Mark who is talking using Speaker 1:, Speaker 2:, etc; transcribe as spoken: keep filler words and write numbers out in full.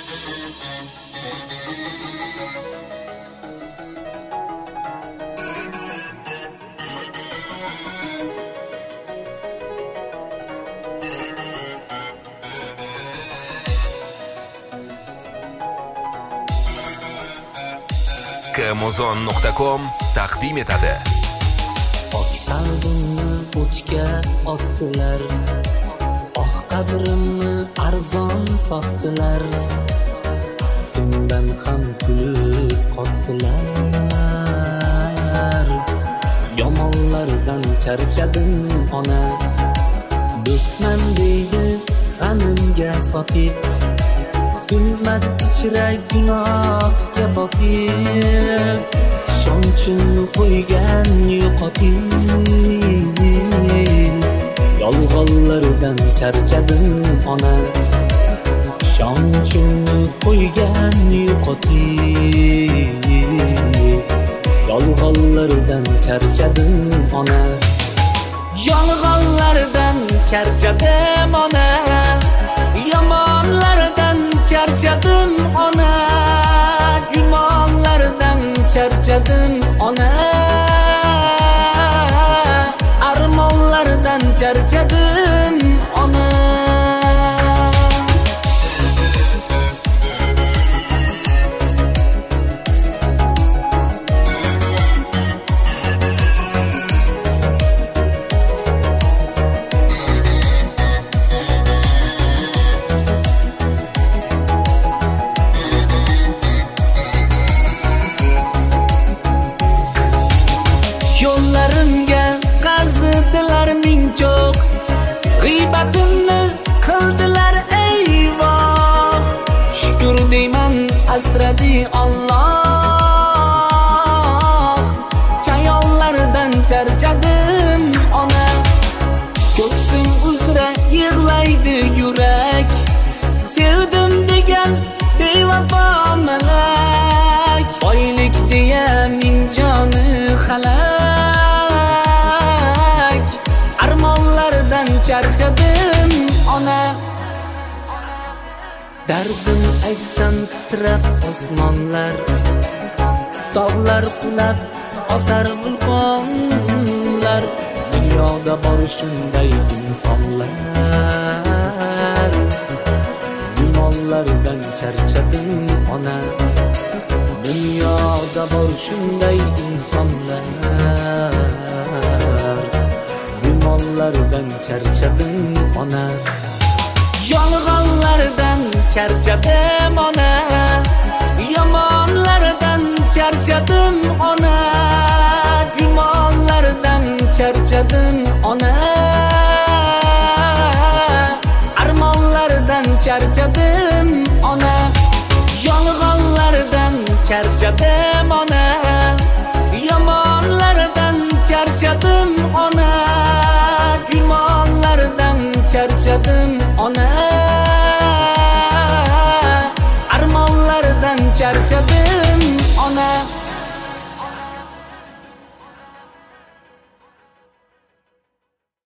Speaker 1: Amazon nuqta com taqdim etadi.
Speaker 2: Och qalbimni o'chga otdilar, oh qadrimni arzon sotdilar, undan ham kulib qotdilar. Yomonlardan charchadim ona, do'stman deydi g'animga sotib, zulmat ichra gunohga botib, ishonchimni qo'ygan yo'qotib. Yolg'onlardan charchadim ona, ishonchimni qo'ygan yo'qotib. Yolg'onlardan charchadim ona, yolg'onlardan charchadim ona, yomonlardan charchadim ona, gumonlardan charchadim ona, armonlardan charchadim ona. Yo'llarimga qazidilar ming cho'q, g'iybatimni qildilar eyvoh. Shukr deyman asradi Alloh, chayonlardan charchadim ona. Ko'ksing uzra yig'laydi yurak, sevdim degan bevafo malak, boylik deya ming joni halak, armonlardan charchadim ona. Dardim aytsam titrab osmonlar, tog'lar qulab otar vulqonlar, dunyoda bor shunday insonlar. Gumonlardan charchadim ona, dunyoda bor shunday insonlar. Gumonlardan charchadim ona, yolg'onlardan charchadim ona, yomonlardan charchadim ona, gumonlardan charchadim ona, armonlardan charchadim ona. Yolg'onlardan charchadim ona, yomonlardan charchadim ona, gumonlardan charchadim ona, armonlardan charchadim ona.